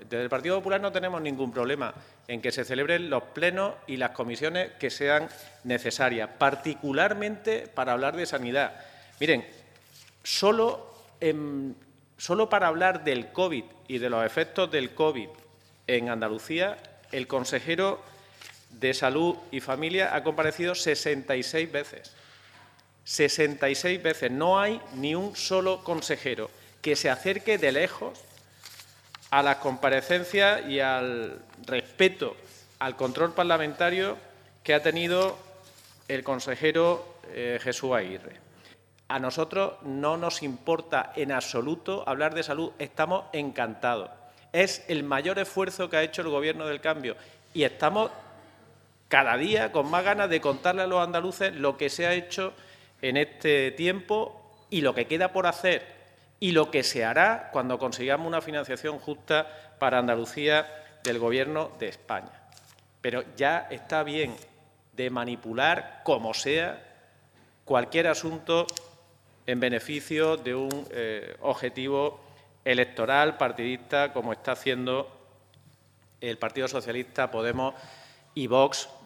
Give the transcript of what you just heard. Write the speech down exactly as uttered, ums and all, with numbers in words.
desde el Partido Popular no tenemos ningún problema en que se celebren los plenos y las comisiones que sean necesarias, particularmente para hablar de sanidad. Miren, solo, en, solo para hablar del COVID y de los efectos del COVID en Andalucía, el consejero de Salud y Familia ha comparecido sesenta y seis veces. sesenta y seis veces. No hay ni un solo consejero que se acerque de lejos a las comparecencias y al respeto al control parlamentario que ha tenido el consejero eh, Jesús Aguirre. A nosotros no nos importa en absoluto hablar de salud, estamos encantados. Es el mayor esfuerzo que ha hecho el Gobierno del Cambio y estamos cada día con más ganas de contarle a los andaluces lo que se ha hecho en este tiempo y lo que queda por hacer y lo que se hará cuando consigamos una financiación justa para Andalucía del Gobierno de España. Pero ya está bien de manipular, como sea, cualquier asunto en beneficio de un eh, objetivo electoral partidista, como está haciendo el Partido Socialista, Podemos y Vox